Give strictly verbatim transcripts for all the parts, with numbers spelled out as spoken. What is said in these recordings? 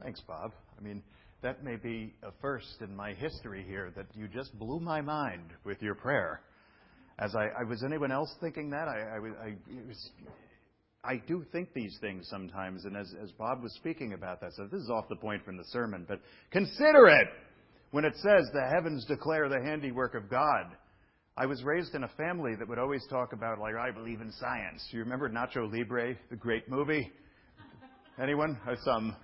Thanks, Bob. I mean, that may be a first in my history here, that you just blew my mind with your prayer. As I, I was anyone else thinking that? I, I, I, it was, I do think these things sometimes, and as, as Bob was speaking about that, so this is off the point from the sermon, but consider it when it says the heavens declare the handiwork of God. I was raised in a family that would always talk about, like, I believe in science. You remember Nacho Libre, the great movie? Anyone? Or some,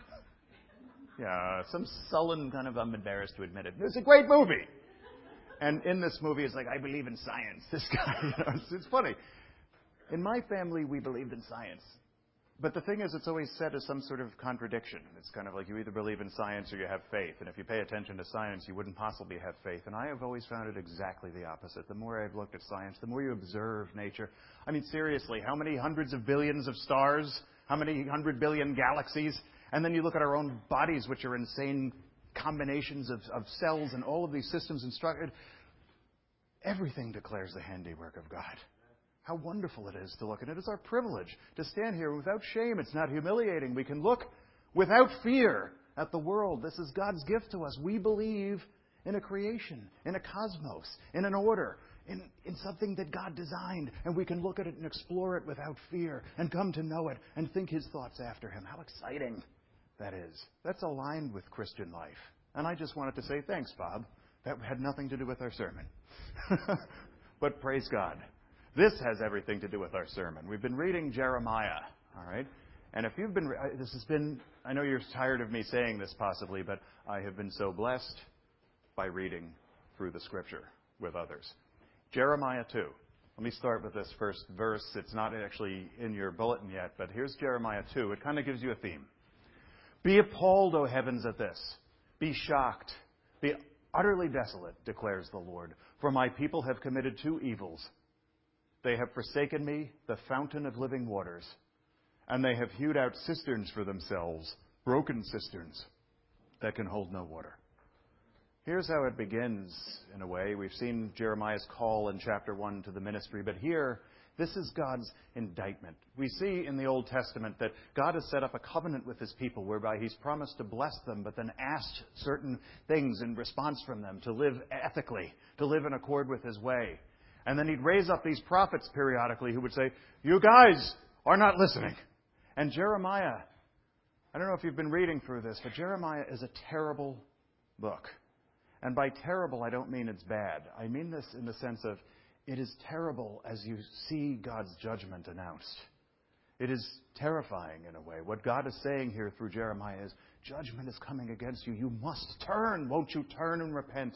yeah, some sullen kind of, I'm embarrassed to admit it. It's a great movie. And in this movie, it's like, I believe in science. This guy, you know, it's, it's funny. In my family, we believed in science. But the thing is, it's always said as some sort of contradiction. It's kind of like you either believe in science or you have faith. And if you pay attention to science, you wouldn't possibly have faith. And I have always found it exactly the opposite. The more I've looked at science, the more you observe nature. I mean, seriously, how many hundreds of billions of stars? How many hundred billion galaxies? And then you look at our own bodies, which are insane combinations of, of cells and all of these systems and structure. Everything declares the handiwork of God. How wonderful it is to look. And it is our privilege to stand here without shame. It's not humiliating. We can look without fear at the world. This is God's gift to us. We believe in a creation, in a cosmos, in an order, in, in something that God designed. And we can look at it and explore it without fear and come to know it and think His thoughts after Him. How exciting that is. That's aligned with Christian life. And I just wanted to say thanks, Bob. That had nothing to do with our sermon. But praise God. This has everything to do with our sermon. We've been reading Jeremiah, all right? And if you've been, this has been, I know you're tired of me saying this possibly, but I have been so blessed by reading through the Scripture with others. Jeremiah two. Let me start with this first verse. It's not actually in your bulletin yet, but here's Jeremiah two. It kind of gives you a theme. Be appalled, O heavens, at this. Be shocked. Be utterly desolate, declares the Lord. For my people have committed two evils. They have forsaken me, the fountain of living waters, and they have hewed out cisterns for themselves, broken cisterns that can hold no water. Here's how it begins, in a way. We've seen Jeremiah's call in chapter one to the ministry, but here, this is God's indictment. We see in the Old Testament that God has set up a covenant with His people whereby He's promised to bless them, but then asked certain things in response from them to live ethically, to live in accord with His way. And then He'd raise up these prophets periodically who would say, you guys are not listening. And Jeremiah, I don't know if you've been reading through this, but Jeremiah is a terrible book. And by terrible, I don't mean it's bad. I mean this in the sense of it is terrible as you see God's judgment announced. It is terrifying in a way. What God is saying here through Jeremiah is, judgment is coming against you. You must turn. Won't you turn and repent?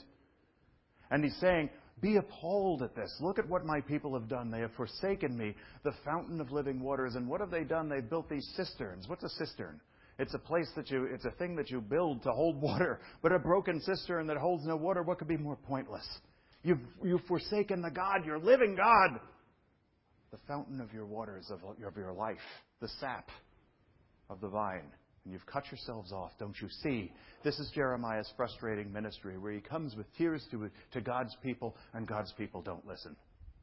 And He's saying, be appalled at this. Look at what my people have done. They have forsaken me, the fountain of living waters. And what have they done? They've built these cisterns. What's a cistern? It's a place that you, it's a thing that you build to hold water. But a broken cistern that holds no water, what could be more pointless? You've, you've forsaken the God, your living God. The fountain of your waters, of, of your life. The sap of the vine. And you've cut yourselves off, don't you see? This is Jeremiah's frustrating ministry where he comes with tears to, to God's people, and God's people don't listen.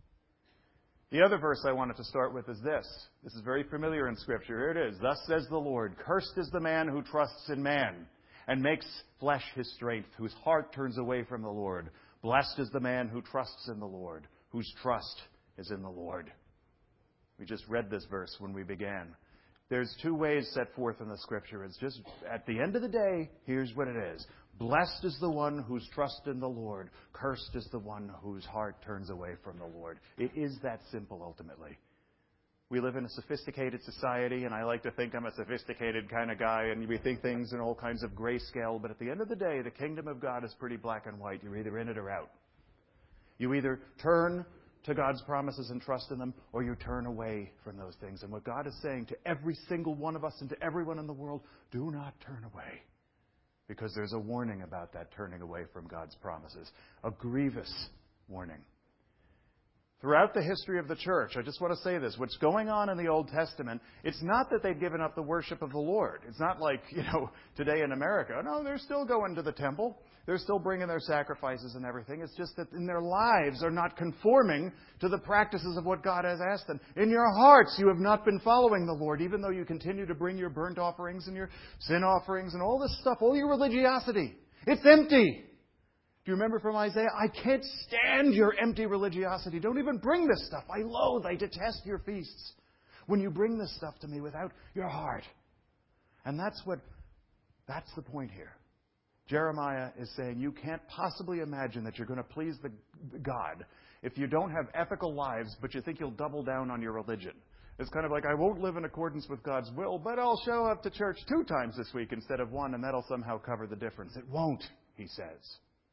The other verse I wanted to start with is this. This is very familiar in Scripture. Here it is. Thus says the Lord, cursed is the man who trusts in man and makes flesh his strength, whose heart turns away from the Lord. Blessed is the man who trusts in the Lord, whose trust is in the Lord. We just read this verse when we began. There's two ways set forth in the Scripture. It's just, at the end of the day, here's what it is. Blessed is the one whose trust in the Lord. Cursed is the one whose heart turns away from the Lord. It is that simple, ultimately. We live in a sophisticated society, and I like to think I'm a sophisticated kind of guy, and we think things in all kinds of grayscale. But at the end of the day, the kingdom of God is pretty black and white. You're either in it or out. You either turn to God's promises and trust in them, or you turn away from those things. And what God is saying to every single one of us and to everyone in the world, do not turn away. Because there's a warning about that turning away from God's promises. A grievous warning. Throughout the history of the church, I just want to say this, what's going on in the Old Testament, it's not that they've given up the worship of the Lord. It's not like, you know, today in America. No, they're still going to the temple. They're still bringing their sacrifices and everything. It's just that in their lives are not conforming to the practices of what God has asked them. In your hearts, you have not been following the Lord, even though you continue to bring your burnt offerings and your sin offerings and all this stuff, all your religiosity. It's empty. Do you remember from Isaiah? I can't stand your empty religiosity. Don't even bring this stuff. I loathe, I detest your feasts. When you bring this stuff to me without your heart. And that's what, that's the point here. Jeremiah is saying you can't possibly imagine that you're going to please the God if you don't have ethical lives, but you think you'll double down on your religion. It's kind of like, I won't live in accordance with God's will, but I'll show up to church two times this week instead of one, and that'll somehow cover the difference. It won't, he says.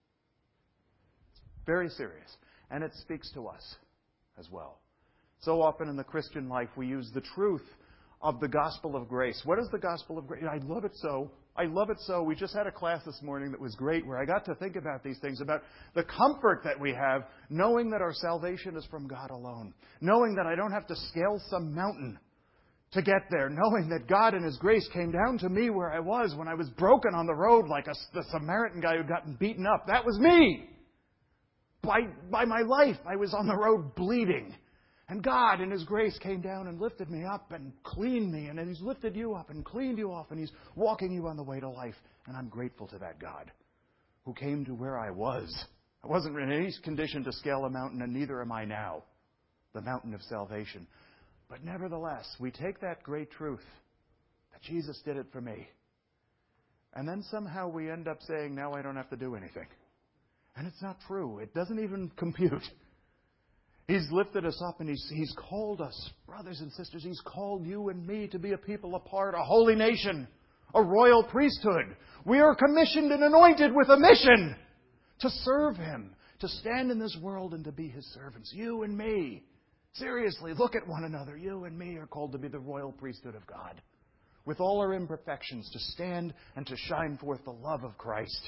Very serious. And it speaks to us as well. So often in the Christian life, we use the truth of the gospel of grace. What is the gospel of grace? I love it so. I love it so. We just had a class this morning that was great where I got to think about these things, about the comfort that we have knowing that our salvation is from God alone. Knowing that I don't have to scale some mountain to get there. Knowing that God in His grace came down to me where I was when I was broken on the road like a, the Samaritan guy who'd gotten beaten up. That was me. By, by my life, I was on the road bleeding. And God, in His grace, came down and lifted me up and cleaned me. And He's lifted you up and cleaned you off. And He's walking you on the way to life. And I'm grateful to that God who came to where I was. I wasn't in any condition to scale a mountain, and neither am I now, the mountain of salvation. But nevertheless, we take that great truth that Jesus did it for me. And then somehow we end up saying, now I don't have to do anything. And it's not true. It doesn't even compute. He's lifted us up and he's, he's called us, brothers and sisters, He's called you and me to be a people apart, a holy nation, a royal priesthood. We are commissioned and anointed with a mission to serve Him, to stand in this world and to be His servants. You and me. Seriously, look at one another. You and me are called to be the royal priesthood of God, with all our imperfections, to stand and to shine forth the love of Christ.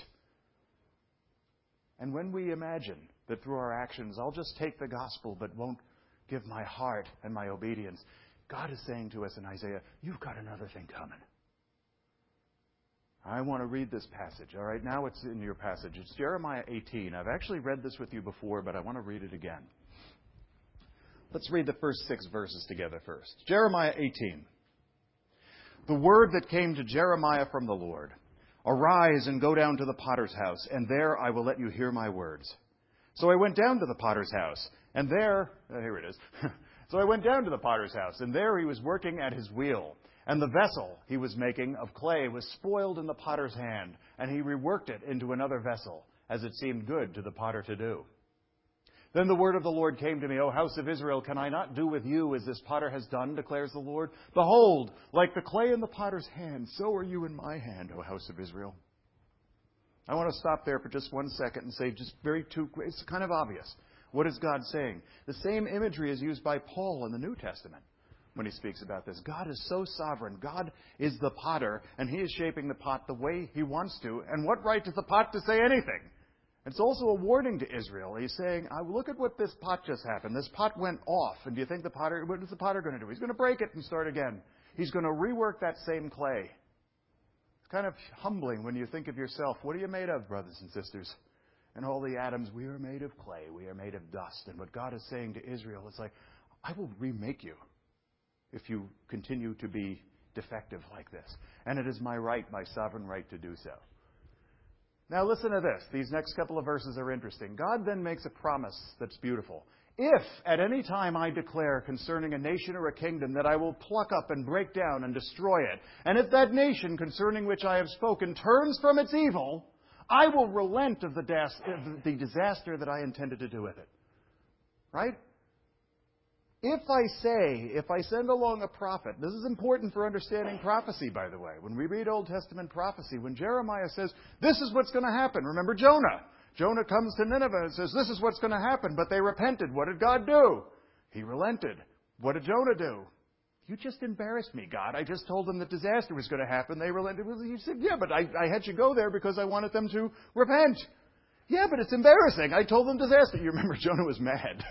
And when we imagine that through our actions, I'll just take the gospel but won't give my heart and my obedience, God is saying to us in Isaiah, you've got another thing coming. I want to read this passage. All right, now it's in your passage. It's Jeremiah eighteen. I've actually read this with you before, but I want to read it again. Let's read the first six verses together first. Jeremiah eighteen. The word that came to Jeremiah from the Lord. Arise and go down to the potter's house, and there I will let you hear my words. So I went down to the potter's house, and there, oh, here it is. So I went down to the potter's house, and there he was working at his wheel. And the vessel he was making of clay was spoiled in the potter's hand, and he reworked it into another vessel, as it seemed good to the potter to do. Then the word of the Lord came to me, O house of Israel, can I not do with you as this potter has done, declares the Lord? Behold, like the clay in the potter's hand, so are you in my hand, O house of Israel. I want to stop there for just one second and say, just very two, it's kind of obvious. What is God saying? The same imagery is used by Paul in the New Testament when he speaks about this. God is so sovereign. God is the potter, and He is shaping the pot the way He wants to. And what right does the pot to say anything? It's also a warning to Israel. He's saying, look at what this pot just happened. This pot went off. And do you think the potter, what is the potter going to do? He's going to break it and start again. He's going to rework that same clay. It's kind of humbling when you think of yourself. What are you made of, brothers and sisters? And all the atoms, we are made of clay. We are made of dust. And what God is saying to Israel is like, I will remake you if you continue to be defective like this. And it is my right, my sovereign right to do so. Now listen to this. These next couple of verses are interesting. God then makes a promise that's beautiful. If at any time I declare concerning a nation or a kingdom that I will pluck up and break down and destroy it, and if that nation concerning which I have spoken turns from its evil, I will relent of the, das- the disaster that I intended to do with it. Right? If I say, if I send along a prophet, this is important for understanding prophecy, by the way. When we read Old Testament prophecy, when Jeremiah says, this is what's going to happen. Remember Jonah. Jonah comes to Nineveh and says, this is what's going to happen. But they repented. What did God do? He relented. What did Jonah do? You just embarrassed me, God. I just told them that disaster was going to happen. They relented. He said, yeah, but I, I had you go there because I wanted them to repent. Yeah, but it's embarrassing. I told them disaster. You remember Jonah was mad.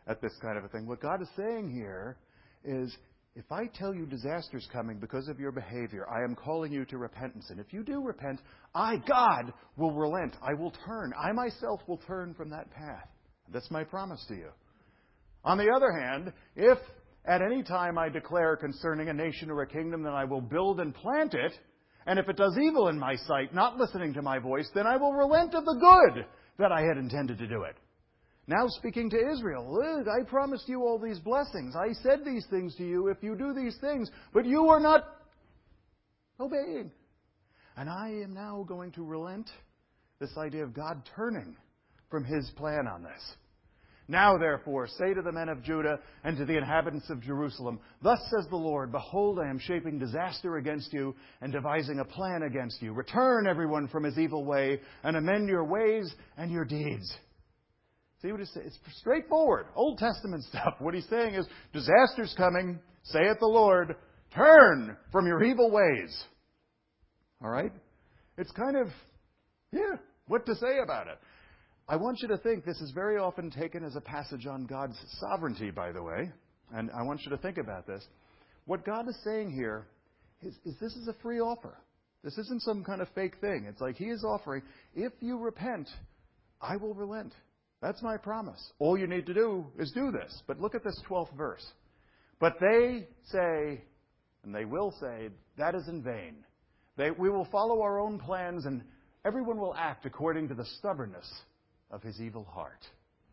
at this kind of a thing. What God is saying here is, if I tell you disaster's coming because of your behavior, I am calling you to repentance. And if you do repent, I, God, will relent. I will turn. I myself will turn from that path. That's my promise to you. On the other hand, if at any time I declare concerning a nation or a kingdom that I will build and plant it, and if it does evil in my sight, not listening to my voice, then I will relent of the good that I had intended to do it. Now speaking to Israel, I promised you all these blessings. I said these things to you if you do these things, but you are not obeying. And I am now going to relent, this idea of God turning from His plan on this. Now, therefore, say to the men of Judah and to the inhabitants of Jerusalem, thus says the Lord, behold, I am shaping disaster against you and devising a plan against you. Return, everyone, from his evil way and amend your ways and your deeds. See what he's saying? It's straightforward, Old Testament stuff. What he's saying is, disaster's coming, saith the Lord, turn from your evil ways. All right? It's kind of, yeah, what to say about it. I want you to think, this is very often taken as a passage on God's sovereignty, by the way. And I want you to think about this. What God is saying here is, is this is a free offer. This isn't some kind of fake thing. It's like He is offering, if you repent, I will relent. That's my promise. All you need to do is do this. But look at this twelfth verse. But they say, and they will say, that is in vain. They, we will follow our own plans, and everyone will act according to the stubbornness of his evil heart.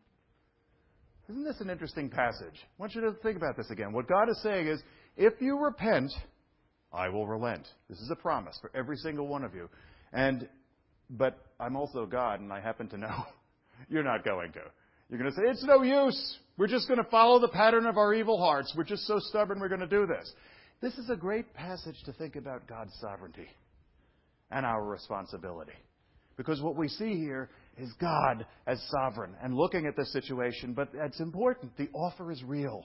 Isn't this an interesting passage? I want you to think about this again. What God is saying is, if you repent, I will relent. This is a promise for every single one of you. And, but I'm also God, and I happen to know you're not going to. You're going to say, it's no use. We're just going to follow the pattern of our evil hearts. We're just so stubborn we're going to do this. This is a great passage to think about God's sovereignty and our responsibility. Because what we see here is God as sovereign and looking at this situation. But it's important. The offer is real.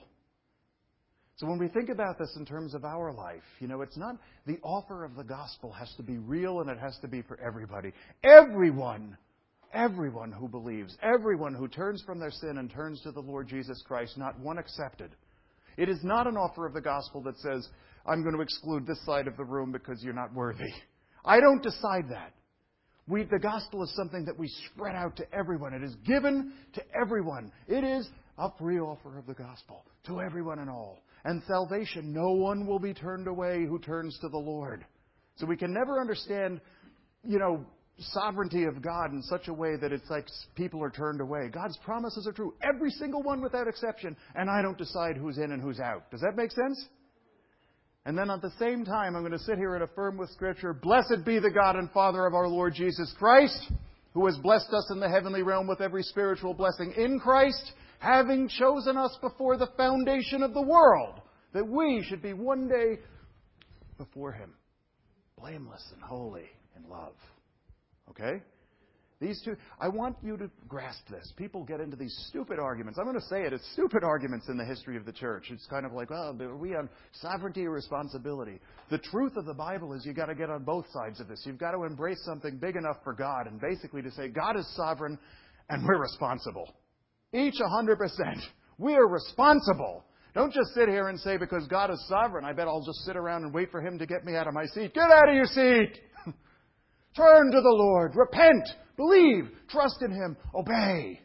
So when we think about this in terms of our life, you know, it's not the offer of the gospel has to be real and it has to be for everybody. Everyone, everyone who believes, everyone who turns from their sin and turns to the Lord Jesus Christ, not one excepted. It is not an offer of the gospel that says, I'm going to exclude this side of the room because you're not worthy. I don't decide that. We, the gospel is something that we spread out to everyone. It is given to everyone. It is a free offer of the gospel to everyone and all. And salvation, no one will be turned away who turns to the Lord. So we can never understand, you know, sovereignty of God in such a way that it's like people are turned away. God's promises are true. Every single one without exception. And I don't decide who's in and who's out. Does that make sense? And then at the same time, I'm going to sit here and affirm with Scripture, blessed be the God and Father of our Lord Jesus Christ, who has blessed us in the heavenly realm with every spiritual blessing in Christ, having chosen us before the foundation of the world, that we should be one day before Him, blameless and holy in love. Okay? These two, I want you to grasp this. People get into these stupid arguments. I'm going to say it. It's stupid arguments in the history of the church. It's kind of like, well, are we on sovereignty or responsibility? The truth of the Bible is you've got to get on both sides of this. You've got to embrace something big enough for God and basically to say God is sovereign and we're responsible. Each one hundred percent. We are responsible. Don't just sit here and say, because God is sovereign, I bet I'll just sit around and wait for Him to get me out of my seat. Get out of your seat! Turn to the Lord. Repent. Believe. Trust in Him. Obey.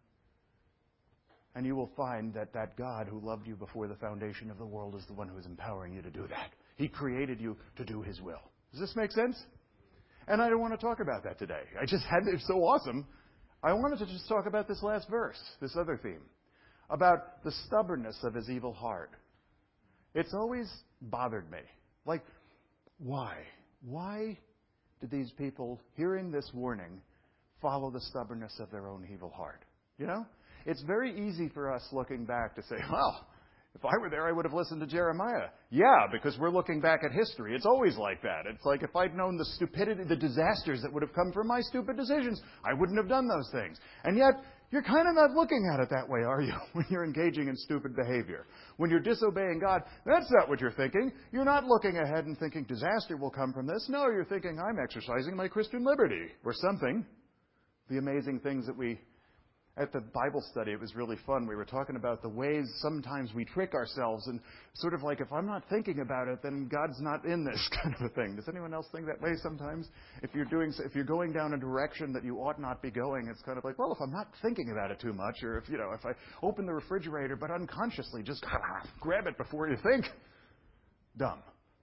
And you will find that that God who loved you before the foundation of the world is the one who is empowering you to do that. He created you to do His will. Does this make sense? And I don't want to talk about that today. I just had it's so awesome. I wanted to just talk about this last verse, this other theme, about the stubbornness of his evil heart. It's always bothered me. Like, why? Why did these people, hearing this warning, follow the stubbornness of their own evil heart? You know? It's very easy for us looking back to say, well, if I were there, I would have listened to Jeremiah. Yeah, because we're looking back at history. It's always like that. It's like if I'd known the stupidity, the disasters that would have come from my stupid decisions, I wouldn't have done those things. And yet, you're kind of not looking at it that way, are you? When you're engaging in stupid behavior. When you're disobeying God, that's not what you're thinking. You're not looking ahead and thinking disaster will come from this. No, you're thinking I'm exercising my Christian liberty or something. The amazing things that we at the Bible study, it was really fun. We were talking about the ways sometimes we trick ourselves and sort of like, if I'm not thinking about it, then God's not in this kind of a thing. Does anyone else think that way sometimes? If you're doing, if you're going down a direction that you ought not be going, it's kind of like, well, if I'm not thinking about it too much, or if, you know, if I open the refrigerator but unconsciously just grab it before you think, dumb.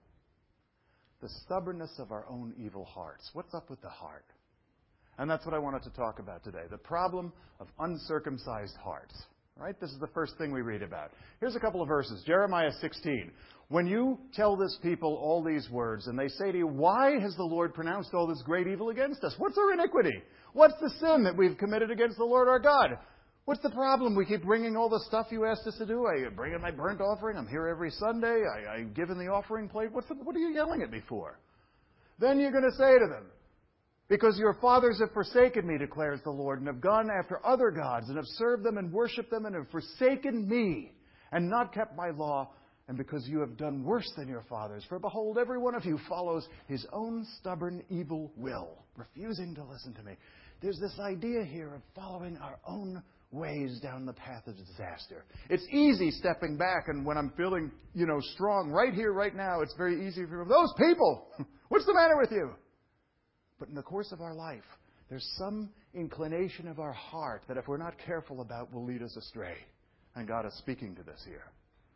The stubbornness of our own evil hearts. What's up with the heart? And that's what I wanted to talk about today. The problem of uncircumcised hearts. Right? This is the first thing we read about. Here's a couple of verses. Jeremiah sixteen. When you tell this people all these words, and they say to you, why has the Lord pronounced all this great evil against us? What's our iniquity? What's the sin that we've committed against the Lord our God? What's the problem? We keep bringing all the stuff you asked us to do. I bring in my burnt offering. I'm here every Sunday. I, I give in the offering plate. What's the, what are you yelling at me for? Then you're going to say to them, because your fathers have forsaken me, declares the Lord, and have gone after other gods, and have served them and worshipped them, and have forsaken me, and not kept my law, and because you have done worse than your fathers. For behold, every one of you follows his own stubborn evil will, refusing to listen to me. There's this idea here of following our own ways down the path of disaster. It's easy stepping back, and when I'm feeling, you know, strong right here, right now, it's very easy for those people. What's the matter with you? But in the course of our life, there's some inclination of our heart that if we're not careful about will lead us astray. And God is speaking to this here.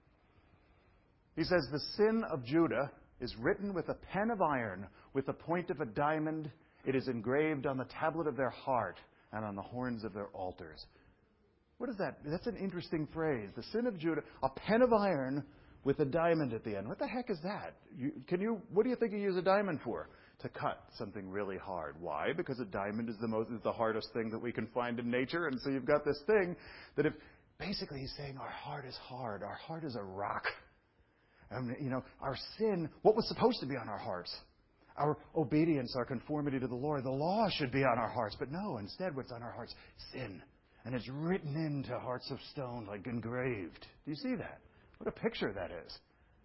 He says, the sin of Judah is written with a pen of iron, with the point of a diamond. It is engraved on the tablet of their heart and on the horns of their altars. What is that? That's an interesting phrase. The sin of Judah, a pen of iron with a diamond at the end. What the heck is that? You, can you? What do you think you use a diamond for? To cut something really hard. Why? Because a diamond is the most is the hardest thing that we can find in nature, and so you've got this thing that if basically he's saying our heart is hard, our heart is a rock. And you know, our sin, what was supposed to be on our hearts? Our obedience, our conformity to the Lord, the law should be on our hearts, but no, instead what's on our hearts? Sin. And it's written into hearts of stone, like engraved. Do you see that? What a picture that is.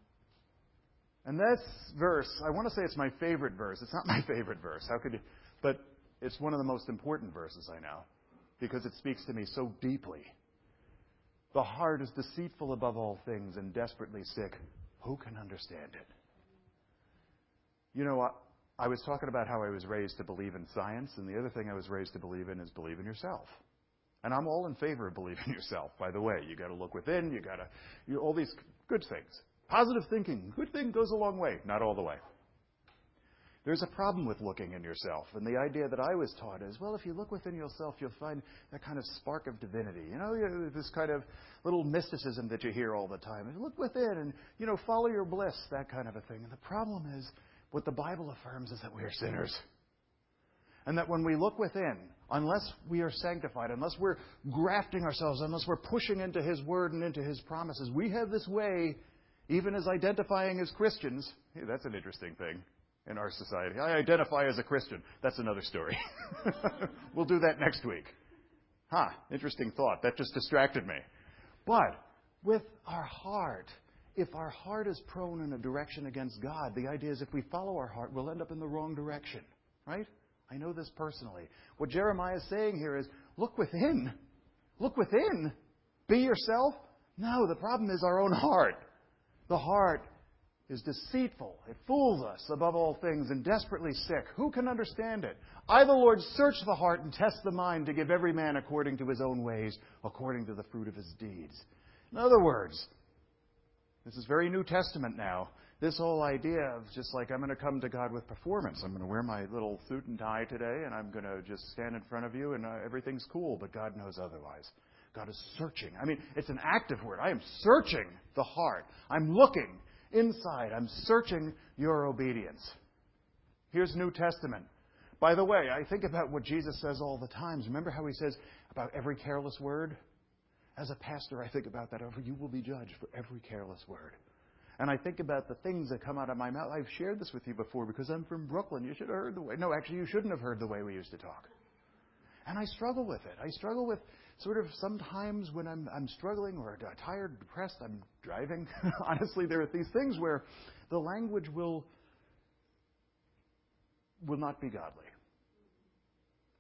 And this verse, I want to say it's my favorite verse. It's not my favorite verse. How could you? But it's one of the most important verses I know, because it speaks to me so deeply. The heart is deceitful above all things and desperately sick. Who can understand it? You know, I, I was talking about how I was raised to believe in science, and the other thing I was raised to believe in is believe in yourself. And I'm all in favor of believing in yourself, by the way. You got to look within. You got to, you all these good things. Positive thinking, good thing goes a long way. Not all the way. There's a problem with looking in yourself. And the idea that I was taught is, well, if you look within yourself, you'll find that kind of spark of divinity. You know, this kind of little mysticism that you hear all the time. And look within and, you know, follow your bliss, that kind of a thing. And the problem is, what the Bible affirms is that we are sinners. And that when we look within, unless we are sanctified, unless we're grafting ourselves, unless we're pushing into His Word and into His promises, we have this way, even as identifying as Christians. Hey, that's an interesting thing in our society. I identify as a Christian. That's another story. We'll do that next week. Huh, interesting thought. That just distracted me. But with our heart, if our heart is prone in a direction against God, the idea is if we follow our heart, we'll end up in the wrong direction. Right? I know this personally. What Jeremiah is saying here is, look within. Look within. Be yourself. No, the problem is our own heart. The heart is deceitful. It fools us above all things and desperately sick. Who can understand it? I, the Lord, search the heart and test the mind to give every man according to his own ways, according to the fruit of his deeds. In other words, this is very New Testament now. This whole idea of just like I'm going to come to God with performance. I'm going to wear my little suit and tie today, and I'm going to just stand in front of you, and uh, everything's cool, but God knows otherwise. God is searching. I mean, it's an active word. I am searching the heart. I'm looking inside. I'm searching your obedience. Here's New Testament. By the way, I think about what Jesus says all the time. Remember how He says about every careless word? As a pastor, I think about that. Over you will be judged for every careless word. And I think about the things that come out of my mouth. I've shared this with you before because I'm from Brooklyn. You should have heard the way. No, actually, you shouldn't have heard the way we used to talk. And I struggle with it. I struggle with sort of sometimes when I'm, I'm struggling or tired, depressed, I'm driving. Honestly, there are these things where the language will, will not be godly.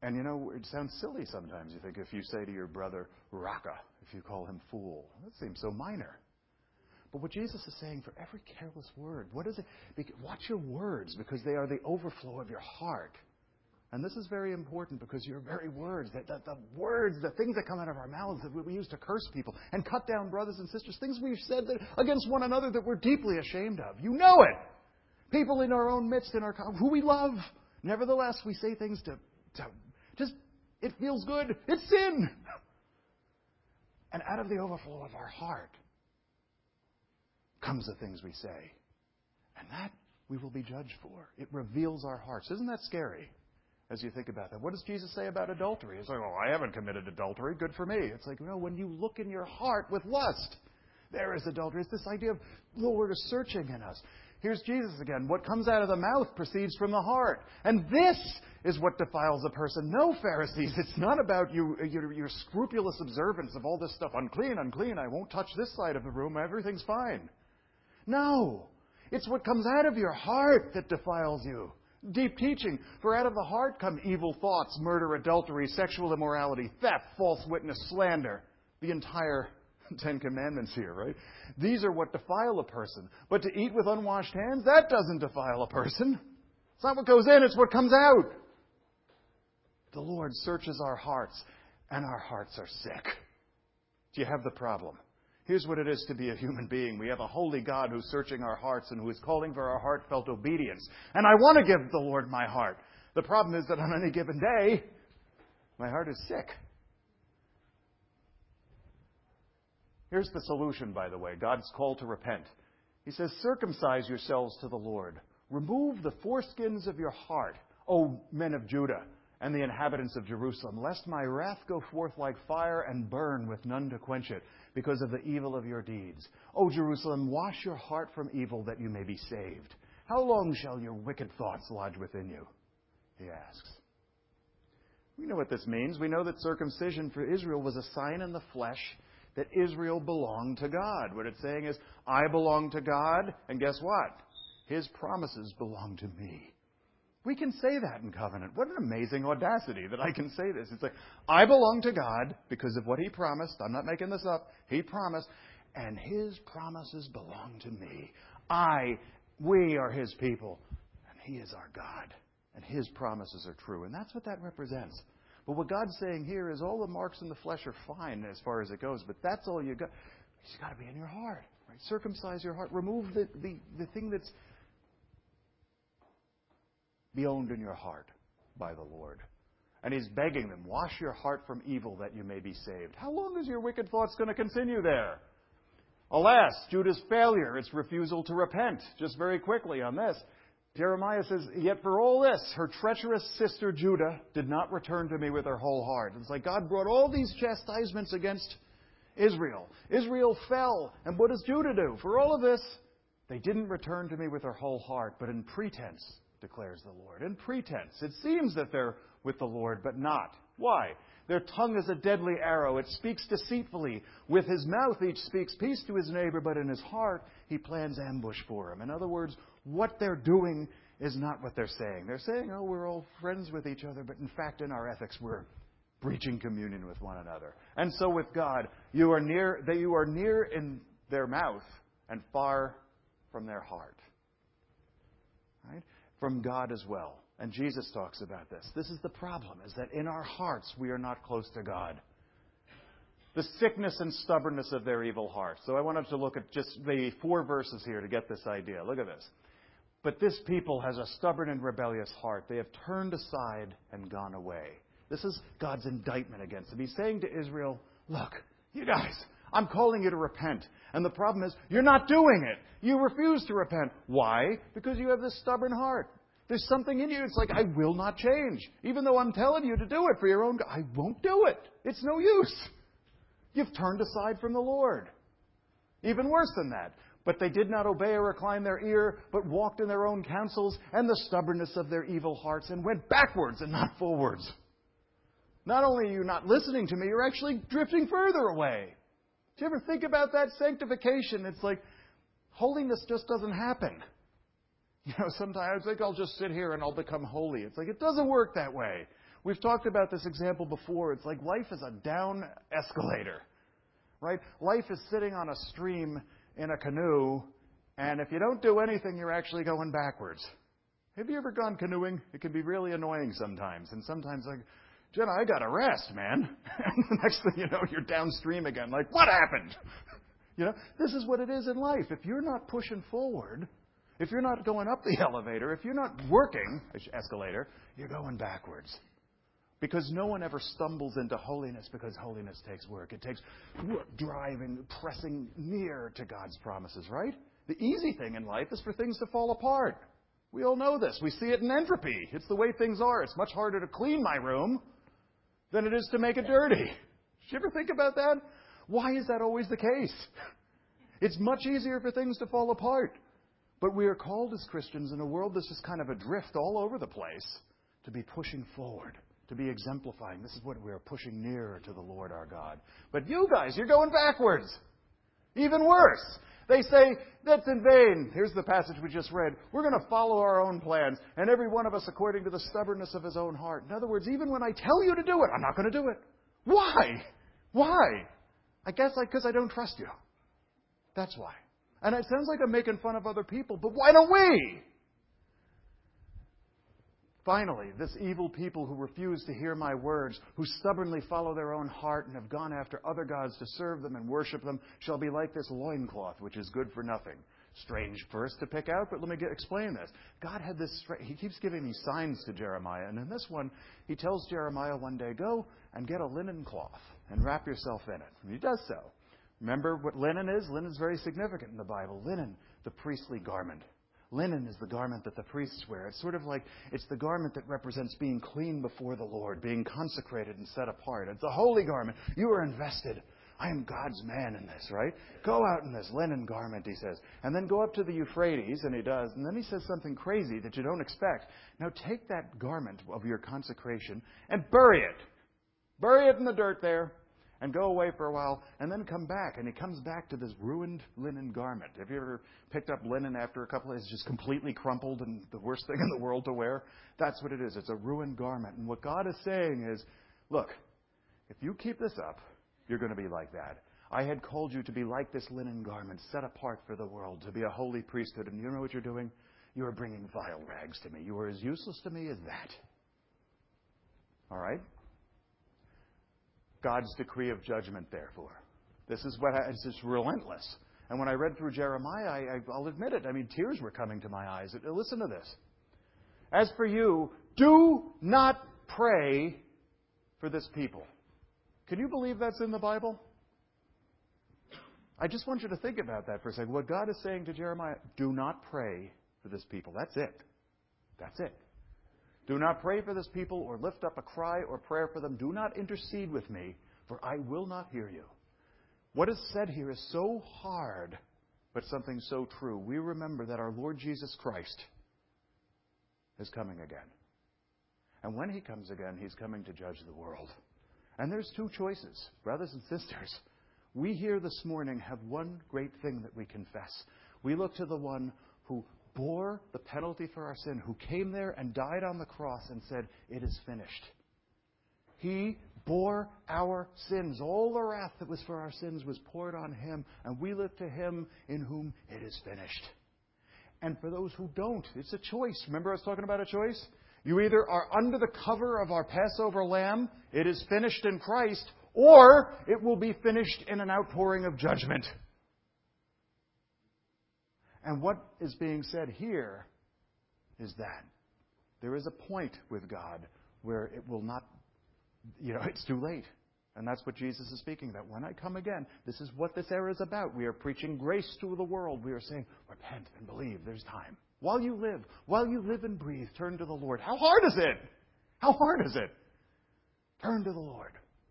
And you know, it sounds silly sometimes. You think if you say to your brother, Raka, if you call him fool, that seems so minor. But what Jesus is saying, for every careless word, what is it? Watch your words, because they are the overflow of your heart. And this is very important, because your very words, that the, the words, the things that come out of our mouths that we use to curse people and cut down brothers and sisters, things we've said that, against one another that we're deeply ashamed of. You know it. People in our own midst, in our who we love. Nevertheless, we say things to, to just, it feels good. It's sin. And out of the overflow of our heart comes the things we say. And that we will be judged for. It reveals our hearts. Isn't that scary as you think about that? What does Jesus say about adultery? It's like, oh, I haven't committed adultery. Good for me. It's like, no, when you look in your heart with lust, there is adultery. It's this idea of the Lord is searching in us. Here's Jesus again. What comes out of the mouth proceeds from the heart. And this is what defiles a person. No, Pharisees, it's not about you, your, your scrupulous observance of all this stuff. Unclean, unclean. I won't touch this side of the room. Everything's fine. No. It's what comes out of your heart that defiles you. Deep teaching. For out of the heart come evil thoughts, murder, adultery, sexual immorality, theft, false witness, slander. The entire Ten Commandments here, right? These are what defile a person. But to eat with unwashed hands, that doesn't defile a person. It's not what goes in, it's what comes out. The Lord searches our hearts, and our hearts are sick. Do you have the problem? Here's what it is to be a human being. We have a holy God who's searching our hearts and who is calling for our heartfelt obedience. And I want to give the Lord my heart. The problem is that on any given day, my heart is sick. Here's the solution, by the way. God's call to repent. He says, circumcise yourselves to the Lord. Remove the foreskins of your heart, O men of Judah, and the inhabitants of Jerusalem, lest my wrath go forth like fire and burn with none to quench it, because of the evil of your deeds. O Jerusalem, wash your heart from evil that you may be saved. How long shall your wicked thoughts lodge within you? He asks. We know what this means. We know that circumcision for Israel was a sign in the flesh that Israel belonged to God. What it's saying is, I belong to God, and guess what? His promises belong to me. We can say that in covenant. What an amazing audacity that I can say this. It's like, I belong to God because of what He promised. I'm not making this up. He promised, and His promises belong to me. I, we are His people, and He is our God, and His promises are true. And that's what that represents. But what God's saying here is all the marks in the flesh are fine as far as it goes, but that's all you got. It's got to be in your heart. Right? Circumcise your heart. Remove the, the, the thing that's be owned in your heart by the Lord. And He's begging them, wash your heart from evil that you may be saved. How long is your wicked thoughts going to continue there? Alas, Judah's failure, its refusal to repent. Just very quickly on this. Jeremiah says, yet for all this, her treacherous sister Judah did not return to me with her whole heart. It's like God brought all these chastisements against Israel. Israel fell. And what does Judah do? For all of this, they didn't return to me with their whole heart, but in pretense, declares the Lord. In pretense. It seems that they're with the Lord, but not. Why? Their tongue is a deadly arrow. It speaks deceitfully. With his mouth each speaks peace to his neighbor, but in his heart he plans ambush for him. In other words, what they're doing is not what they're saying. They're saying, oh, we're all friends with each other, but in fact, in our ethics, we're breaching communion with one another. And so with God, you are near, that you are near in their mouth and far from their heart. Right? From God as well. And Jesus talks about this. This is the problem, is that in our hearts we are not close to God. The sickness and stubbornness of their evil hearts. So I want us to look at just the four verses here to get this idea. Look at this. But this people has a stubborn and rebellious heart. They have turned aside and gone away. This is God's indictment against them. He's saying to Israel, look, you guys, I'm calling you to repent. And the problem is, you're not doing it. You refuse to repent. Why? Because you have this stubborn heart. There's something in you. It's like, I will not change. Even though I'm telling you to do it for your own good, I won't do it. It's no use. You've turned aside from the Lord. Even worse than that. But they did not obey or recline their ear, but walked in their own counsels and the stubbornness of their evil hearts and went backwards and not forwards. Not only are you not listening to me, you're actually drifting further away. Do you ever think about that? Sanctification, it's like holiness just doesn't happen. You know, sometimes I think I'll just sit here and I'll become holy. It's like it doesn't work that way. We've talked about this example before. It's like life is a down escalator, right? Life is sitting on a stream in a canoe, and if you don't do anything, you're actually going backwards. Have you ever gone canoeing? It can be really annoying sometimes. And sometimes like, Jenna, I got to rest, man. And the next thing you know, you're downstream again. Like, what happened? You know, this is what it is in life. If you're not pushing forward, if you're not going up the elevator, if you're not working, escalator, you're going backwards. Because no one ever stumbles into holiness because holiness takes work. It takes work, driving, pressing near to God's promises, right? The easy thing in life is for things to fall apart. We all know this. We see it in entropy. It's the way things are. It's much harder to clean my room than it is to make it dirty. Did you ever think about that? Why is that always the case? It's much easier for things to fall apart. But we are called as Christians in a world that's just kind of adrift all over the place to be pushing forward, to be exemplifying. This is what we are pushing nearer to the Lord our God. But you guys, you're going backwards. Even worse. They say, that's in vain. Here's the passage we just read. We're going to follow our own plans, and every one of us according to the stubbornness of his own heart. In other words, even when I tell you to do it, I'm not going to do it. Why? Why? I guess because I don't trust you. That's why. And it sounds like I'm making fun of other people, but why don't we? Finally, this evil people who refuse to hear my words, who stubbornly follow their own heart and have gone after other gods to serve them and worship them, shall be like this loincloth, which is good for nothing. Strange verse to pick out, but let me get, explain this. God had this, he keeps giving these signs to Jeremiah, and in this one, he tells Jeremiah one day, go and get a linen cloth and wrap yourself in it. And he does so. Remember what linen is? Linen is very significant in the Bible. Linen, the priestly garment. Linen is the garment that the priests wear. It's sort of like, it's the garment that represents being clean before the Lord, being consecrated and set apart. It's a holy garment. You are invested. I am God's man in this, right? Go out in this linen garment, he says. And then go up to the Euphrates, and he does. And then he says something crazy that you don't expect. Now take that garment of your consecration and bury it. Bury it in the dirt there. And go away for a while, and then come back. And he comes back to this ruined linen garment. Have you ever picked up linen after a couple of days, just completely crumpled and the worst thing in the world to wear? That's what it is. It's a ruined garment. And what God is saying is, look, if you keep this up, you're going to be like that. I had called you to be like this linen garment, set apart for the world, to be a holy priesthood. And you know what you're doing? You are bringing vile rags to me. You are as useless to me as that. All right? God's decree of judgment, therefore. This is what it's just relentless. And when I read through Jeremiah, I, I, I'll admit it. I mean, tears were coming to my eyes. Listen to this. As for you, do not pray for this people. Can you believe that's in the Bible? I just want you to think about that for a second. What God is saying to Jeremiah, do not pray for this people. That's it. That's it. Do not pray for this people or lift up a cry or prayer for them. Do not intercede with me, for I will not hear you. What is said here is so hard, but something so true. We remember that our Lord Jesus Christ is coming again. And when he comes again, he's coming to judge the world. And there's two choices, brothers and sisters. We here this morning have one great thing that we confess. We look to the one who bore the penalty for our sin, who came there and died on the cross and said, it is finished. He bore our sins. All the wrath that was for our sins was poured on him, and we look to him in whom it is finished. And for those who don't, it's a choice. Remember I was talking about a choice? You either are under the cover of our Passover lamb, it is finished in Christ, or it will be finished in an outpouring of judgment. And what is being said here is that there is a point with God where it will not, you know, it's too late. And that's what Jesus is speaking about. When I come again, this is what this era is about. We are preaching grace to the world. We are saying, repent and believe. There's time. While you live, while you live and breathe, turn to the Lord. How hard is it? How hard is it? Turn to the Lord.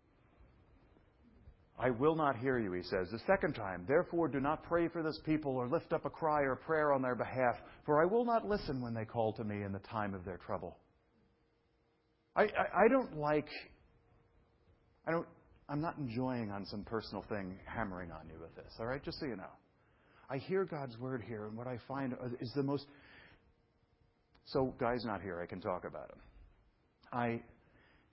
I will not hear you, he says. The second time, therefore do not pray for this people or lift up a cry or prayer on their behalf, for I will not listen when they call to me in the time of their trouble. I, I, I don't like, I don't, I'm not enjoying on some personal thing hammering on you with this, all right? Just so you know. I hear God's word here, and what I find is the most, so Guy's not here, I can talk about him. I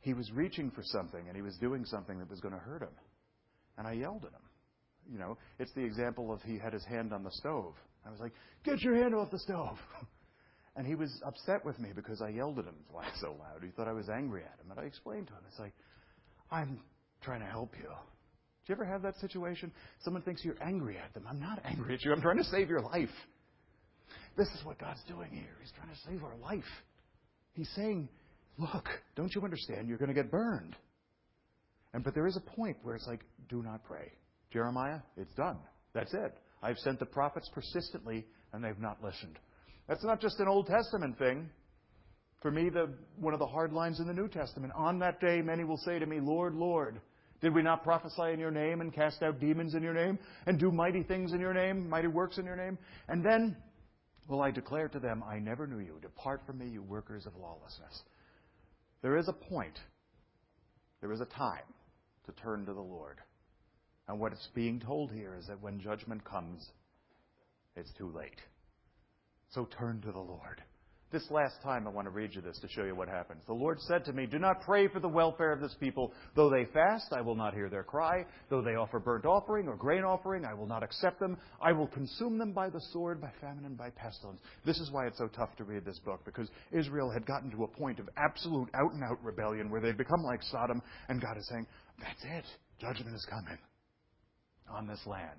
he was reaching for something and he was doing something that was going to hurt him. And I yelled at him. You know, it's the example of he had his hand on the stove. I was like, get your hand off the stove. And he was upset with me because I yelled at him so loud. He thought I was angry at him. And I explained to him, it's like, I'm trying to help you. Do you ever have that situation? Someone thinks you're angry at them. I'm not angry at you. I'm trying to save your life. This is what God's doing here. He's trying to save our life. He's saying, look, don't you understand? You're going to get burned. And but there is a point where it's like, do not pray. Jeremiah, it's done. That's it. I've sent the prophets persistently, and they've not listened. That's not just an Old Testament thing. For me, the one of the hard lines in the New Testament. On that day, many will say to me, Lord, Lord, did we not prophesy in your name and cast out demons in your name and do mighty things in your name, mighty works in your name? And then will I declare to them, I never knew you. Depart from me, you workers of lawlessness. There is a point. There is a time to turn to the Lord. And what is being told here is that when judgment comes, it's too late. So turn to the Lord. This last time I want to read you this to show you what happens. The Lord said to me, do not pray for the welfare of this people. Though they fast, I will not hear their cry. Though they offer burnt offering or grain offering, I will not accept them. I will consume them by the sword, by famine, and by pestilence. This is why it's so tough to read this book, because Israel had gotten to a point of absolute out-and-out rebellion where they'd become like Sodom, and God is saying, that's it. Judgment is coming on this land.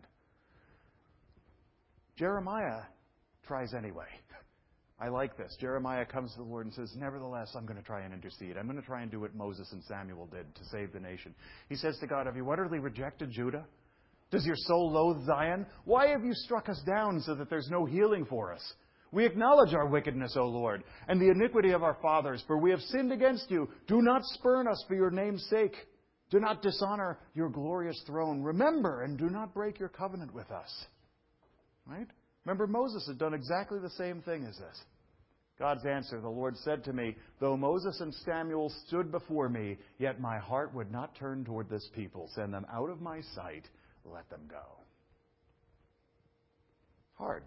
Jeremiah tries anyway. I like this. Jeremiah comes to the Lord and says, nevertheless, I'm going to try and intercede. I'm going to try and do what Moses and Samuel did to save the nation. He says to God, have you utterly rejected Judah? Does your soul loathe Zion? Why have you struck us down so that there's no healing for us? We acknowledge our wickedness, O Lord, and the iniquity of our fathers, for we have sinned against you. Do not spurn us for your name's sake. Do not dishonor your glorious throne. Remember and do not break your covenant with us. Right? Remember, Moses had done exactly the same thing as this. God's answer, the Lord said to me, though Moses and Samuel stood before me, yet my heart would not turn toward this people. Send them out of my sight. Let them go. Hard.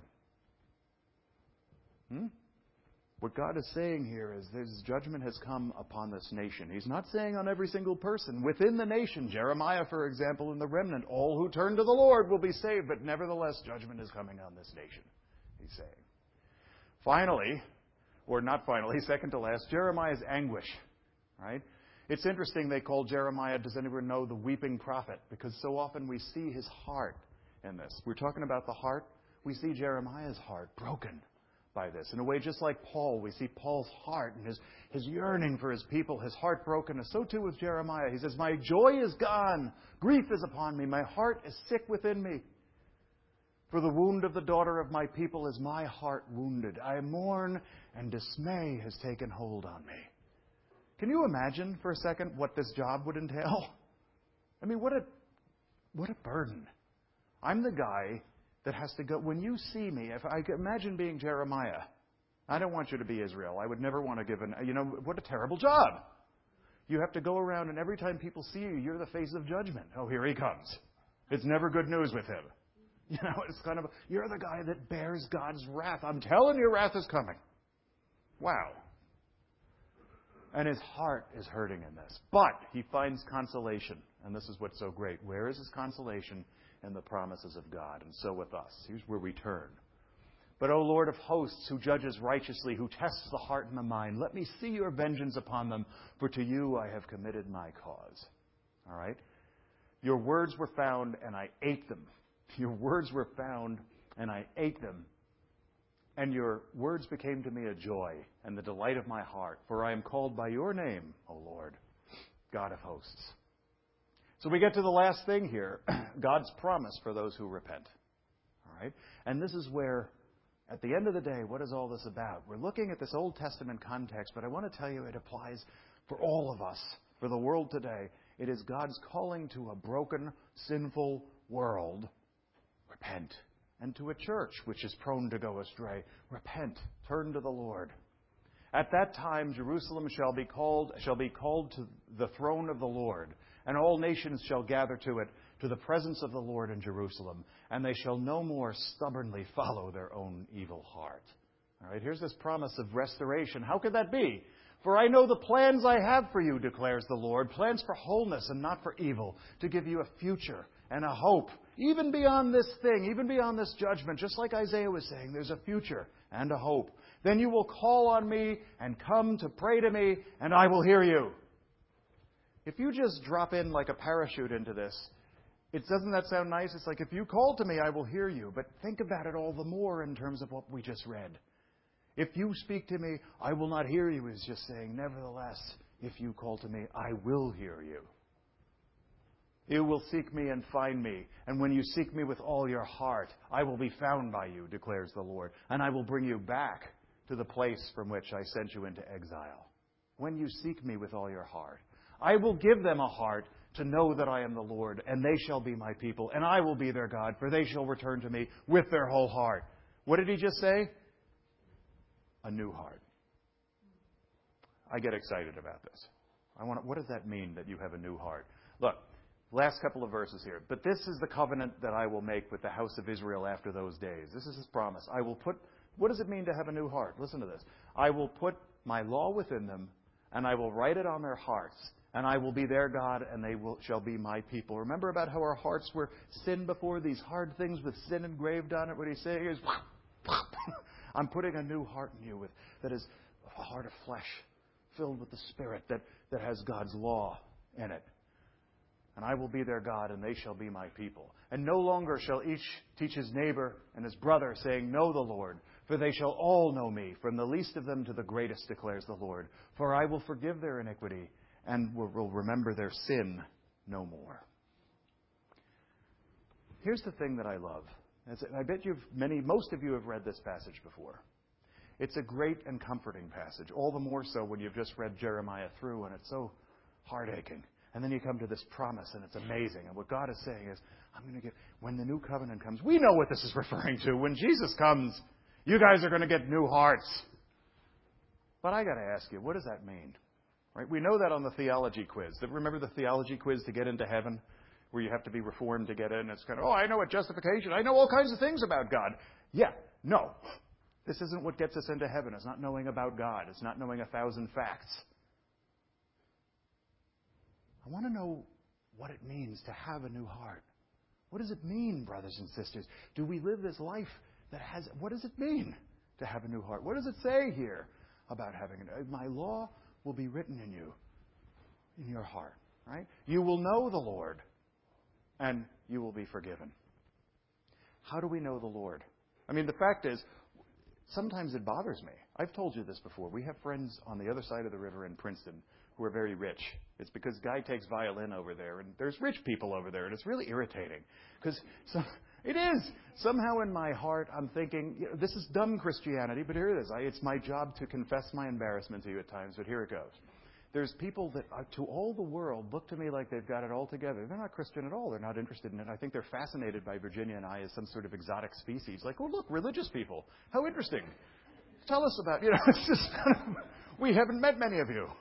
Hmm? What God is saying here is this judgment has come upon this nation. He's not saying on every single person. Within the nation, Jeremiah, for example, in the remnant, all who turn to the Lord will be saved, but nevertheless, judgment is coming on this nation, he's saying. Finally, or not finally, second to last, Jeremiah's anguish. Right? It's interesting they call Jeremiah, does anyone know, the weeping prophet, because so often we see his heart in this. We're talking about the heart. We see Jeremiah's heart broken by this. In a way, just like Paul, we see Paul's heart and his, his yearning for his people, his heart brokenness. So too with Jeremiah. He says, my joy is gone. Grief is upon me. My heart is sick within me. For the wound of the daughter of my people is my heart wounded. I mourn, and dismay has taken hold on me. Can you imagine for a second what this job would entail? I mean, what a what a burden. I'm the guy that has to go. When you see me, if I could imagine being Jeremiah, I don't want you to be Israel. I would never want to give an, you know, what a terrible job. You have to go around, and every time people see you, you're the face of judgment. Oh, here he comes. It's never good news with him. You know, it's kind of, you're the guy that bears God's wrath. I'm telling you, wrath is coming. Wow. And his heart is hurting in this. But he finds consolation. And this is what's so great. Where is his consolation? In the promises of God. And so with us. Here's where we turn. But, O Lord of hosts, who judges righteously, who tests the heart and the mind, let me see your vengeance upon them, for to you I have committed my cause. All right? Your words were found, and I ate them. Your words were found, and I ate them. And your words became to me a joy and the delight of my heart, for I am called by your name, O Lord, God of hosts. So we get to the last thing here, God's promise for those who repent. All right? And this is where, at the end of the day, what is all this about? We're looking at this Old Testament context, but I want to tell you it applies for all of us, for the world today. It is God's calling to a broken, sinful world. Repent. And to a church which is prone to go astray. Repent. Turn to the Lord. At that time, Jerusalem shall be called, shall be called to the throne of the Lord, and all nations shall gather to it, to the presence of the Lord in Jerusalem, and they shall no more stubbornly follow their own evil heart. All right, here's this promise of restoration. How could that be? For I know the plans I have for you, declares the Lord, plans for wholeness and not for evil, to give you a future and a hope. Even beyond this thing, even beyond this judgment, just like Isaiah was saying, there's a future and a hope. Then you will call on me and come to pray to me, and I will hear you. If you just drop in like a parachute into this, it doesn't that sound nice? It's like, if you call to me, I will hear you. But think about it all the more in terms of what we just read. If you speak to me, I will not hear you, is just saying, nevertheless, if you call to me, I will hear you. You will seek me and find me. And when you seek me with all your heart, I will be found by you, declares the Lord. And I will bring you back to the place from which I sent you into exile. When you seek me with all your heart, I will give them a heart to know that I am the Lord, and they shall be my people, and I will be their God, for they shall return to me with their whole heart. What did he just say? A new heart. I get excited about this. I want. What does that mean, that you have a new heart? Look, last couple of verses here. But this is the covenant that I will make with the house of Israel after those days. This is his promise. I will put, what does it mean to have a new heart? Listen to this. I will put my law within them, and I will write it on their hearts, and I will be their God, and they will, shall be my people. Remember about how our hearts were sin before, these hard things with sin engraved on it? What he's saying is, I'm putting a new heart in you with, that is a heart of flesh, filled with the Spirit, that, that has God's law in it. And I will be their God, and they shall be my people. And no longer shall each teach his neighbor and his brother, saying, Know the Lord, for they shall all know me, from the least of them to the greatest, declares the Lord. For I will forgive their iniquity, and will remember their sin no more. Here's the thing that I love. I bet you've many, most of you have read this passage before. It's a great and comforting passage, all the more so when you've just read Jeremiah through, and it's so heart-aching. And then you come to this promise, and it's amazing. And what God is saying is, I'm going to give, when the new covenant comes, we know what this is referring to. When Jesus comes, you guys are going to get new hearts. But I got to ask you, what does that mean? Right? We know that on the theology quiz. Remember the theology quiz to get into heaven, where you have to be reformed to get in? It's kind of, oh, I know what justification. I know all kinds of things about God. Yeah, no. This isn't what gets us into heaven. It's not knowing about God. It's not knowing a thousand facts. I want to know what it means to have a new heart. What does it mean, brothers and sisters? Do we live this life that has... What does it mean to have a new heart? What does it say here about having it? My law will be written in you, in your heart, right? You will know the Lord, and you will be forgiven. How do we know the Lord? I mean, the fact is, sometimes it bothers me. I've told you this before. We have friends on the other side of the river in Princeton who are very rich. It's because Guy takes violin over there, and there's rich people over there, and it's really irritating. Because so, it is. Somehow in my heart, I'm thinking, you know, this is dumb Christianity, but here it is. I, it's my job to confess my embarrassment to you at times, but here it goes. There's people that, uh, to all the world, look to me like they've got it all together. They're not Christian at all. They're not interested in it. I think they're fascinated by Virginia and I as some sort of exotic species. Like, oh, look, religious people. How interesting. Tell us about, you know, it's just kind of, we haven't met many of you.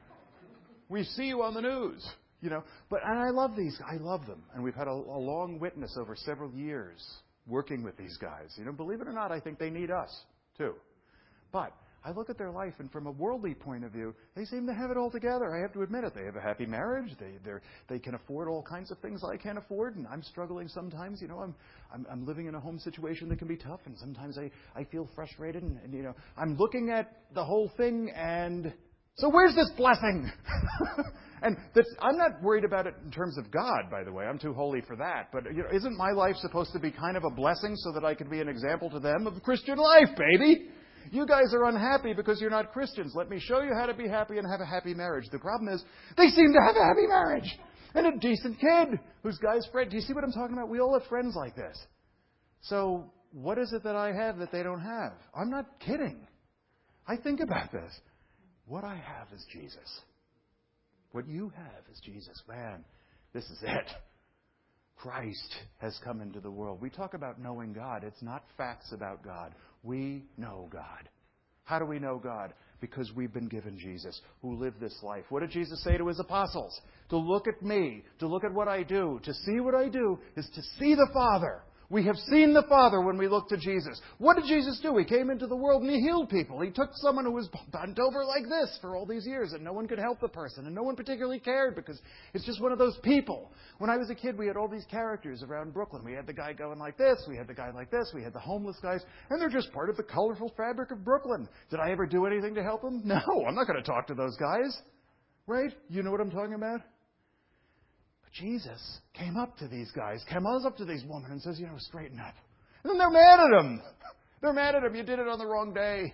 We see you on the news, you know. But and I love these. I love them. And we've had a, a long witness over several years working with these guys. You know, believe it or not, I think they need us, too. But I look at their life, and from a worldly point of view, they seem to have it all together. I have to admit it. They have a happy marriage. They they're, they can afford all kinds of things I can't afford, and I'm struggling sometimes. You know, I'm I'm, I'm living in a home situation that can be tough, and sometimes I, I feel frustrated. And, and, you know, I'm looking at the whole thing, and so where's this blessing? And that's, I'm not worried about it in terms of God, by the way. I'm too holy for that. But you know, isn't my life supposed to be kind of a blessing so that I can be an example to them of Christian life, baby? You guys are unhappy because you're not Christians. Let me show you how to be happy and have a happy marriage. The problem is, they seem to have a happy marriage. And a decent kid who's Guy's friend. Do you see what I'm talking about? We all have friends like this. So what is it that I have that they don't have? I'm not kidding. I think about this. What I have is Jesus. What you have is Jesus. Man, this is it. Christ has come into the world. We talk about knowing God. It's not facts about God. We know God. How do we know God? Because we've been given Jesus, who lived this life. What did Jesus say to his apostles? To look at me, to look at what I do, to see what I do, is to see the Father. We have seen the Father when we look to Jesus. What did Jesus do? He came into the world and He healed people. He took someone who was bent over like this for all these years and no one could help the person and no one particularly cared because it's just one of those people. When I was a kid, we had all these characters around Brooklyn. We had the guy going like this. We had the guy like this. We had the homeless guys. And they're just part of the colorful fabric of Brooklyn. Did I ever do anything to help them? No, I'm not going to talk to those guys. Right? You know what I'm talking about? Jesus came up to these guys, came up to these women and says, you know, straighten up. And then they're mad at him. They're mad at him. You did it on the wrong day.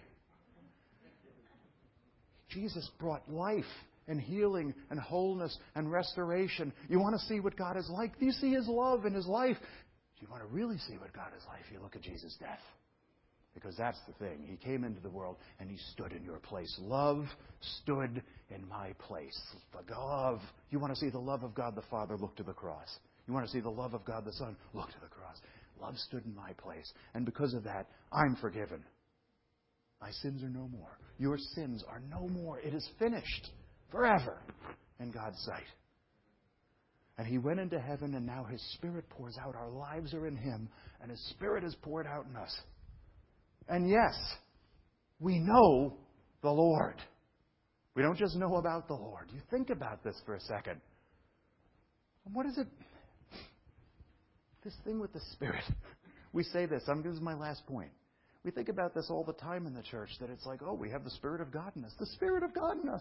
Jesus brought life and healing and wholeness and restoration. You want to see what God is like? Do you see His love and His life? Do you want to really see what God is like? You look at Jesus' death. Because that's the thing. He came into the world and He stood in your place. Love stood in my place. The love. You want to see the love of God the Father? Look to the cross. You want to see the love of God the Son? Look to the cross. Love stood in my place. And because of that, I'm forgiven. My sins are no more. Your sins are no more. It is finished forever in God's sight. And He went into heaven and now His Spirit pours out. Our lives are in Him and His Spirit is poured out in us. And yes, we know the Lord. We don't just know about the Lord. You think about this for a second. What is it? This thing with the Spirit. We say this. I'm, this is my last point. We think about this all the time in the church, that it's like, oh, we have the Spirit of God in us. The Spirit of God in us.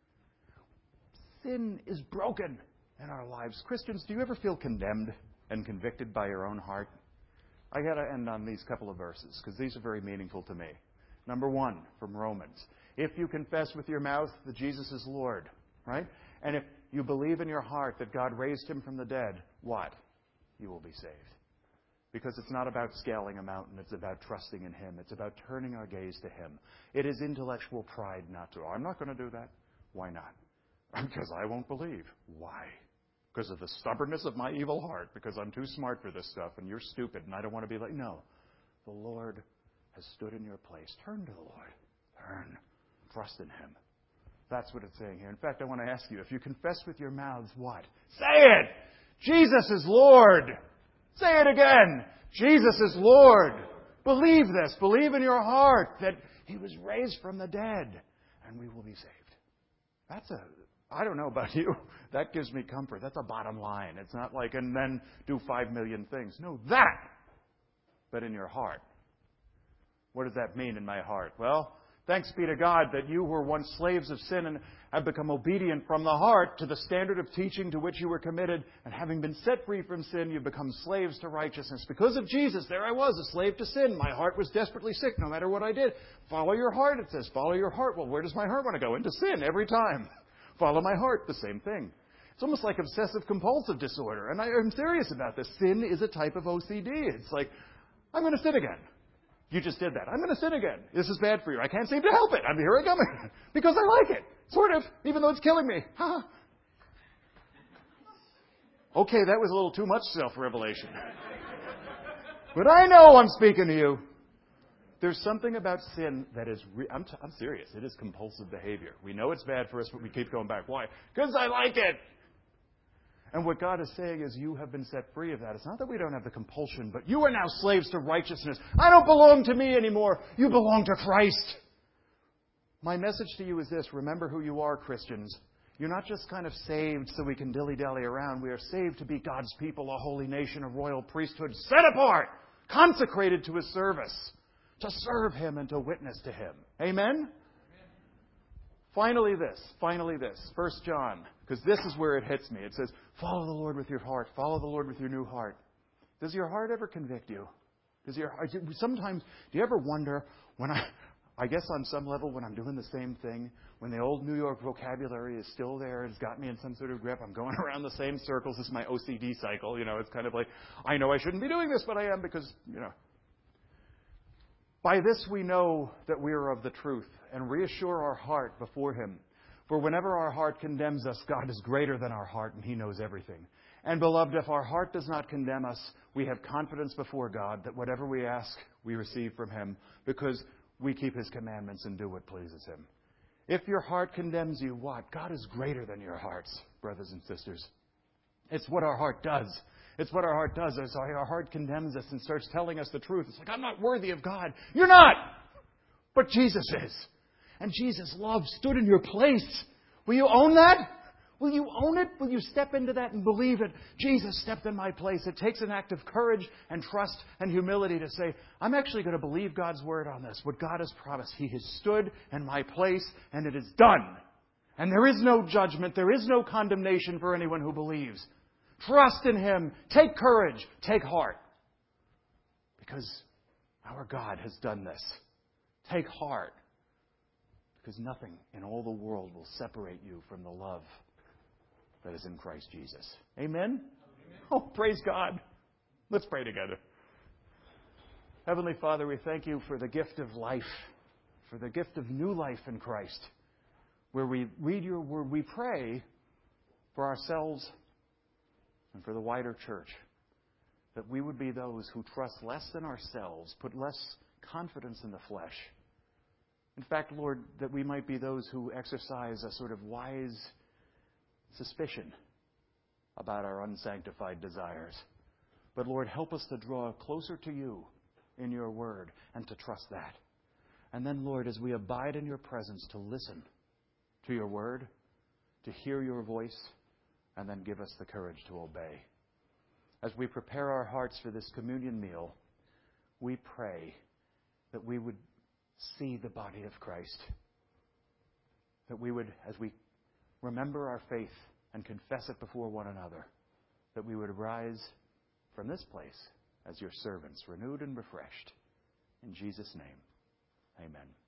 Sin is broken in our lives. Christians, do you ever feel condemned and convicted by your own heart? I got to end on these couple of verses because these are very meaningful to me. Number one, from Romans. If you confess with your mouth that Jesus is Lord, right? And if you believe in your heart that God raised Him from the dead, what? You will be saved. Because it's not about scaling a mountain. It's about trusting in Him. It's about turning our gaze to Him. It is intellectual pride not to. I'm not going to do that. Why not? Because I won't believe. Why? Because of the stubbornness of my evil heart, because I'm too smart for this stuff, and you're stupid, and I don't want to be like, no. The Lord has stood in your place. Turn to the Lord. Turn. Trust in Him. That's what it's saying here. In fact, I want to ask you, if you confess with your mouths, what? Say it! Jesus is Lord! Say it again! Jesus is Lord! Believe this. Believe in your heart that He was raised from the dead, and we will be saved. That's a... I don't know about you. That gives me comfort. That's a bottom line. It's not like, and then do five million things. No, that. But in your heart. What does that mean in my heart? Well, thanks be to God that you were once slaves of sin and have become obedient from the heart to the standard of teaching to which you were committed. And having been set free from sin, you've become slaves to righteousness. Because of Jesus, there I was, a slave to sin. My heart was desperately sick no matter what I did. Follow your heart, it says. Follow your heart. Well, where does my heart want to go? Into sin every time. Follow my heart, the same thing. It's almost like obsessive-compulsive disorder. And I, I'm serious about this. Sin is a type of O C D. It's like, I'm going to sin again. You just did that. I'm going to sin again. This is bad for you. I can't seem to help it. I'm here I come. Because I like it. Sort of. Even though it's killing me. Okay, that was a little too much self-revelation. But I know I'm speaking to you. There's something about sin that is, re- I'm, t- I'm serious, it is compulsive behavior. We know it's bad for us, but we keep going back. Why? Because I like it. And what God is saying is you have been set free of that. It's not that we don't have the compulsion, but you are now slaves to righteousness. I don't belong to me anymore. You belong to Christ. My message to you is this. Remember who you are, Christians. You're not just kind of saved so we can dilly-dally around. We are saved to be God's people, a holy nation, a royal priesthood, set apart, consecrated to His service. To serve Him and to witness to Him. Amen? Amen? Finally this. Finally this. First John. Because this is where it hits me. It says, follow the Lord with your heart. Follow the Lord with your new heart. Does your heart ever convict you? Does your sometimes, do you ever wonder, when I, I guess on some level when I'm doing the same thing, when the old New York vocabulary is still there, it's got me in some sort of grip, I'm going around the same circles. This is my O C D cycle. You know, it's kind of like, I know I shouldn't be doing this, but I am because, you know. By this we know that we are of the truth and reassure our heart before Him. For whenever our heart condemns us, God is greater than our heart and He knows everything. And beloved, if our heart does not condemn us, we have confidence before God that whatever we ask, we receive from Him because we keep His commandments and do what pleases Him. If your heart condemns you, what? God is greater than your hearts, brothers and sisters. It's what our heart does. It's what our heart does. It's like our heart condemns us and starts telling us the truth. It's like, I'm not worthy of God. You're not! But Jesus is. And Jesus' love stood in your place. Will you own that? Will you own it? Will you step into that and believe it? Jesus stepped in my place. It takes an act of courage and trust and humility to say, I'm actually going to believe God's word on this. What God has promised. He has stood in my place and it is done. And there is no judgment. There is no condemnation for anyone who believes. Trust in Him. Take courage. Take heart. Because our God has done this. Take heart. Because nothing in all the world will separate you from the love that is in Christ Jesus. Amen? Amen. Oh, praise God. Let's pray together. Heavenly Father, we thank You for the gift of life, for the gift of new life in Christ. Where we read Your word, we pray for ourselves and for the wider church, that we would be those who trust less in ourselves, put less confidence in the flesh. In fact, Lord, that we might be those who exercise a sort of wise suspicion about our unsanctified desires. But Lord, help us to draw closer to You in Your word and to trust that. And then, Lord, as we abide in Your presence, to listen to Your word, to hear Your voice, and then give us the courage to obey. As we prepare our hearts for this communion meal, we pray that we would see the body of Christ. That we would, as we remember our faith and confess it before one another, that we would rise from this place as Your servants, renewed and refreshed. In Jesus' name, amen.